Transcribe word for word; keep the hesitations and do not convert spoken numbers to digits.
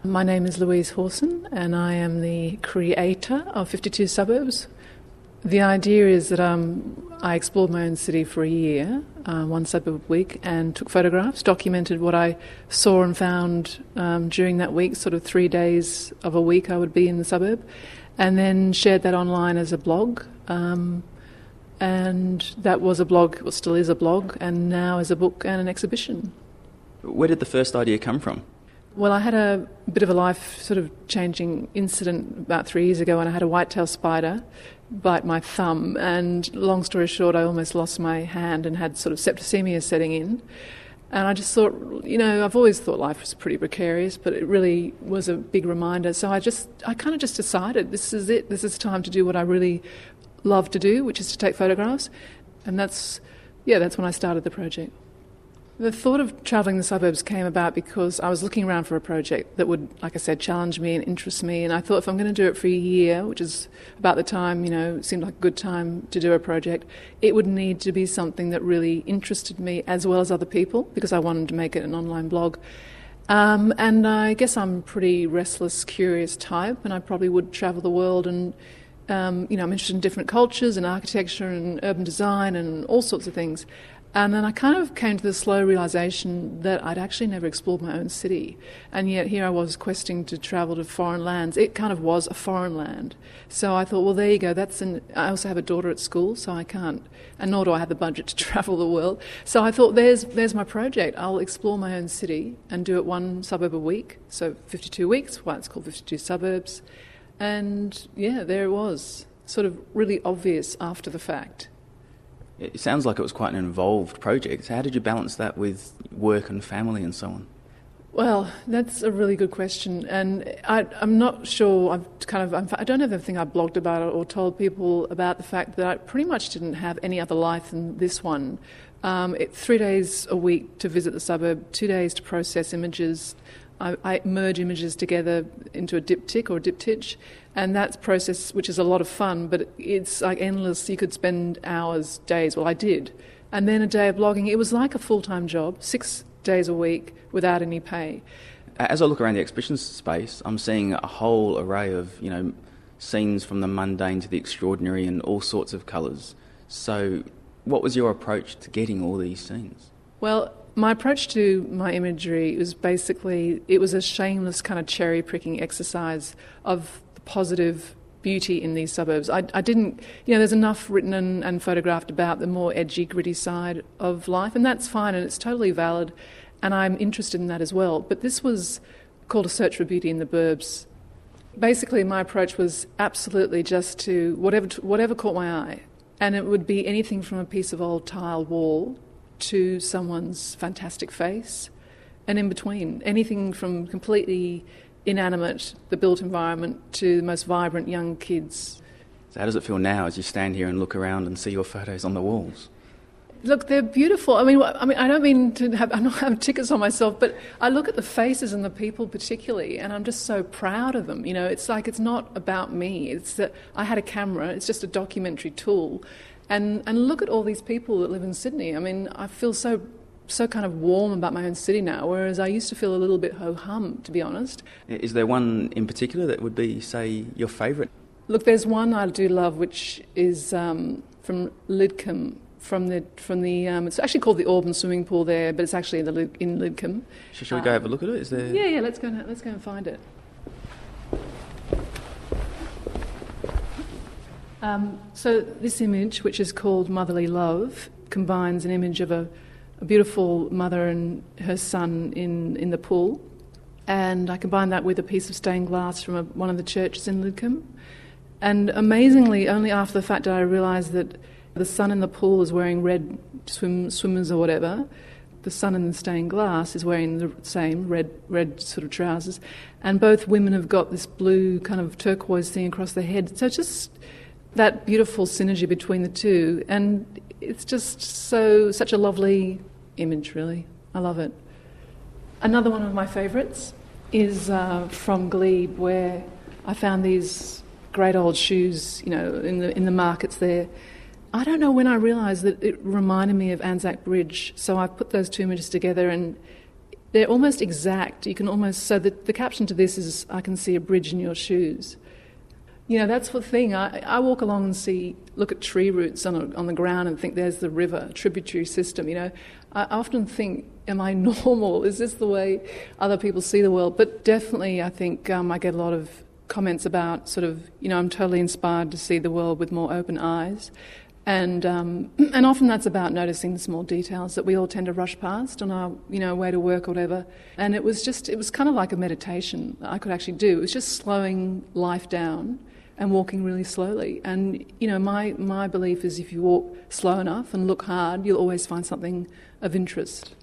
My name is Louise Hawson and I am the creator of fifty-two Suburbs. The idea is that um, I explored my own city for a year, uh, one suburb a week, and took photographs, documented what I saw and found um, during that week, sort of three days of a week I would be in the suburb, and then shared that online as a blog. Um, and that was a blog, well, still is a blog, and now is a book and an exhibition. Where did the first idea come from? Well, I had a bit of a life sort of changing incident about three years ago, and I had a white-tailed spider bite my thumb, and long story short, I almost lost my hand and had sort of septicemia setting in. And I just thought, you know, I've always thought life was pretty precarious, but it really was a big reminder. So I just, I kind of just decided this is it, this is time to do what I really love to do, which is to take photographs. And that's, yeah, that's when I started the project. The thought of travelling the suburbs came about because I was looking around for a project that would, like I said, challenge me and interest me. And I thought if I'm going to do it for a year, which is about the time, you know, it seemed like a good time to do a project, it would need to be something that really interested me as well as other people, because I wanted to make it an online blog. Um, and I guess I'm a pretty restless, curious type, and I probably would travel the world and, um, you know, I'm interested in different cultures and architecture and urban design and all sorts of things. And then I kind of came to the slow realisation that I'd actually never explored my own city. And yet here I was questing to travel to foreign lands. It kind of was a foreign land. So I thought, well, there you go. That's an, I also have a daughter at school, so I can't, and nor do I have the budget to travel the world. So I thought, there's there's my project. I'll explore my own city and do it one suburb a week. So fifty-two weeks, why it's called fifty-two Suburbs. And yeah, there it was. Sort of really obvious after the fact. It sounds like it was quite an involved project. How did you balance that with work and family and so on? Well, that's a really good question, and I, I'm not sure. I've kind of, I'm, I don't ever think I blogged about it or told people about the fact that I pretty much didn't have any other life than this one. Um, it, three days a week to visit the suburb, two days to process images. I, I merge images together into a diptych or a diptych, and that's a process which is a lot of fun, but it's like endless. You could spend hours, days. Well, I did. And then a day of blogging. It was like a full-time job, six days a week without any pay. As I look around the exhibition space, I'm seeing a whole array of, you know, scenes from the mundane to the extraordinary and all sorts of colours. So what was your approach to getting all these scenes? Well, my approach to my imagery was basically, it was a shameless kind of cherry-picking exercise of the positive beauty in these suburbs. I, I didn't, you know, there's enough written and, and photographed about the more edgy, gritty side of life, and that's fine, and it's totally valid, and I'm interested in that as well. But this was called A Search for Beauty in the Burbs. Basically, my approach was absolutely just to whatever whatever caught my eye, and it would be anything from a piece of old tile wall to someone's fantastic face, and in between, anything from completely inanimate, the built environment, to the most vibrant young kids. So how does it feel now as you stand here and look around and see your photos on the walls? Look, they're beautiful. I mean, I mean, I don't mean to have, I'm not having tickets on myself, but I look at the faces and the people particularly, and I'm just so proud of them. You know, it's like it's not about me. It's that I had a camera. It's just a documentary tool. And and look at all these people that live in Sydney. I mean, I feel so so kind of warm about my own city now, whereas I used to feel a little bit ho-hum, to be honest. Is there one in particular that would be, say, your favourite? Look, there's one I do love, which is um, from Lidcombe. From the from the um, it's actually called the Auburn swimming pool there, but it's actually in, the, in Lidcombe. Shall we go um, have a look at it? Is there? Yeah, yeah. Let's go. And, let's go and find it. Um, so this image, which is called Motherly Love, combines an image of a, a beautiful mother and her son in, in the pool, and I combined that with a piece of stained glass from a, one of the churches in Lidcombe. And amazingly, only after the fact did I realise that the son in the pool is wearing red swim swimmers or whatever. The son in the stained glass is wearing the same red red sort of trousers, and both women have got this blue kind of turquoise thing across their head. So it's just that beautiful synergy between the two, and it's just so such a lovely image, really. I love it. Another one of my favourites is uh, from Glebe, where I found these great old shoes, you know, in the in the markets there. I don't know when I realised that it reminded me of Anzac Bridge, so I put those two images together, and they're almost exact. You can almost, so the, the caption to this is, I can see a bridge in your shoes. You know, that's the thing. I, I walk along and see, look at tree roots on, a, on the ground and think there's the river, tributary system. You know, I often think, am I normal? Is this the way other people see the world? But definitely I think um, I get a lot of comments about sort of, you know, I'm totally inspired to see the world with more open eyes. And um, and often that's about noticing the small details that we all tend to rush past on our, you know, way to work or whatever. And it was just, it was kind of like a meditation that I could actually do. It was just slowing life down and walking really slowly. And, you know, my, my belief is if you walk slow enough and look hard, you'll always find something of interest.